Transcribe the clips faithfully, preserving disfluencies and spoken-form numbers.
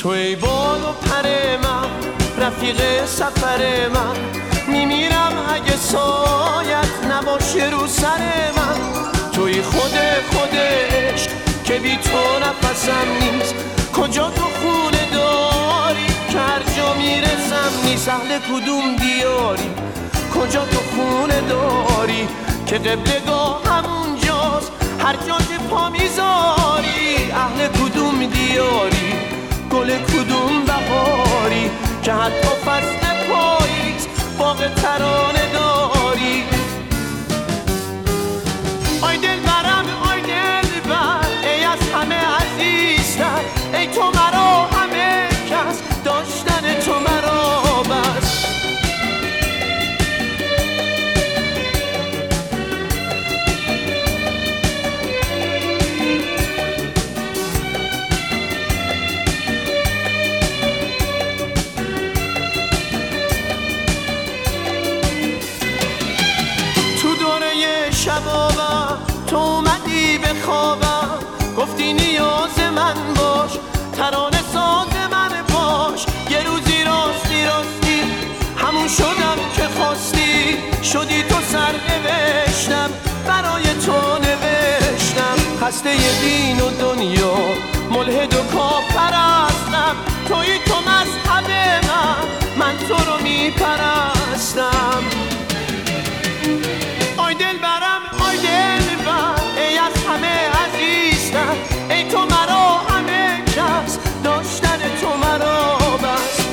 تو ای بال و پر من، رفیق سفر من، میمیرم اگه سایت نباشه رو سر من. توی خود خودش که بی تو نفسم نیست، کجا تو خونه داری که هر جا میرسم نیست. اهل کدوم دیاری، کجا تو خونه داری که قبلگاه همونجاست هر جا که پا میذاری. اهل کدوم دیاری، گل کدوم بهاری که حتی فصل پاییز باغ ترانه داری. آی دل برم آی دل بر، ای از همه عزیزتر، ای تو مرا همه کس، داشتن تو مرا بس. شبابم تو اومدی به خوابم، گفتی نیاز من باش، ترانه ساز من باش. یه روزی راستی راستی همون شدم که خواستی، شدی تو سر نوشتم برای تو نوشتم. خسته دین و دنیا ملحد و کافر هستم، توی تو مذهب من، من تو رو میپرستم. آی دل برم آی دل بر، ای از همه عزیزتر، ای تو مرا همه کس، داشتن تو مرا بس.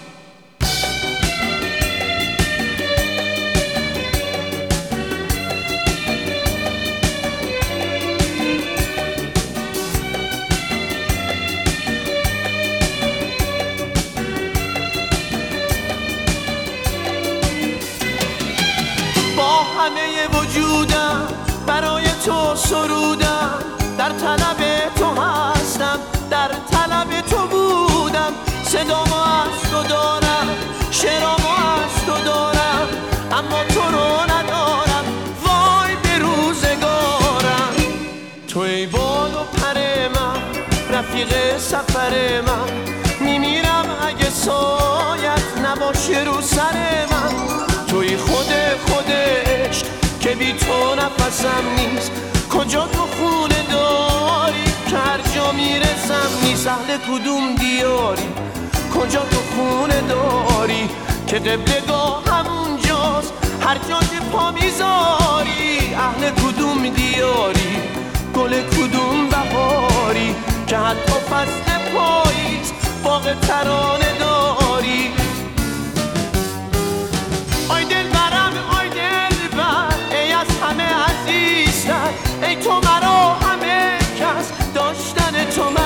همه وجودم برای تو سرودم، در طلب تو هستم، در طلب تو بودم. صدامو از تو دارم، شعرامو از تو دارم، اما تو رو ندارم، وای به روزگارم. تو ای بال و پر من، رفیق سفر من، میمیرم اگه سایت نباشه رو سر من. توی خود خودش که بی تو نفسم نیست، کجا تو خونه داری که هر جا میرسم نیست. اهل کدوم دیاری، کجا تو خونه داری که قبلگاه همونجاست هر جا که پا میذاری. اهل کدوم دیاری، گل کدوم بهاری که حتی فصل پاییز باغ ترانه داری. آی دل برم آی دل بر، ای از همه عزیزتر، ای تو مرا همه کس، داشتن تو مرا